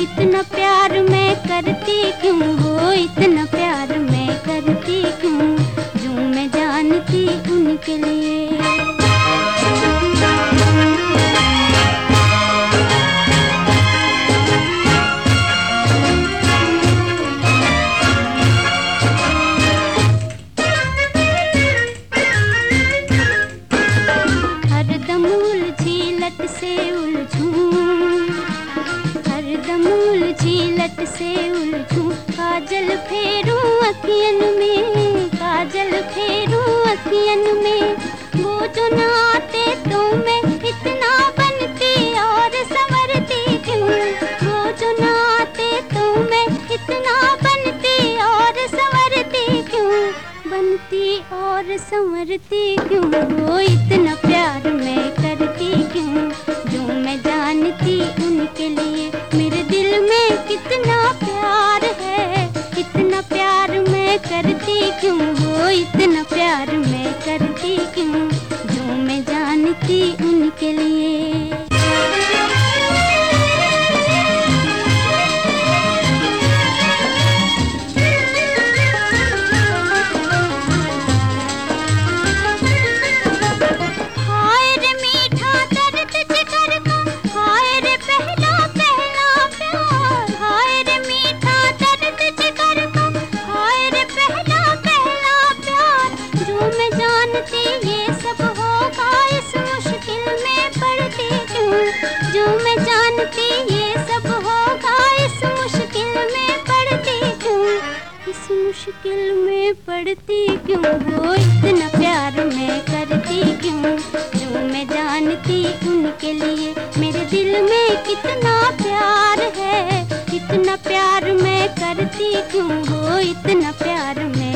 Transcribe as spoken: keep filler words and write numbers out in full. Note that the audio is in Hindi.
इतना प्यार मैं करती क्यों हो, इतना प्यार मैं करती क्यों, जो मैं जानती उनके लिए। हरदम उलझी लट से उलझूं, हरदम उलझी लट से उलझूं, काजल फेरूं अखियन में, काजल फेरूं अखियन में, वो जो न आते तो मैं इतना बनती और संवरती क्यों, वो जो न आते तो मैं इतना बनती और संवरती क्यों, बनती और संवरती क्यों, वो इतना प्यार मैं करती क्यों, जो मैं जानती उनके लिए। मेरे दिल में कितना प्यार है, इतना प्यार मैं करती क्यों, वो इतना प्यार मैं करती क्यों, जो मैं जानती उनके लिए। जो मैं जानती ये सब होगा, इस मुश्किल में पड़ती क्यों, इस मुश्किल में पड़ती क्यों, वो इतना प्यार मैं करती क्यों, जो मैं जानती उनके लिए। मेरे दिल में कितना प्यार है, इतना प्यार मैं करती क्यों, वो इतना प्यार मैं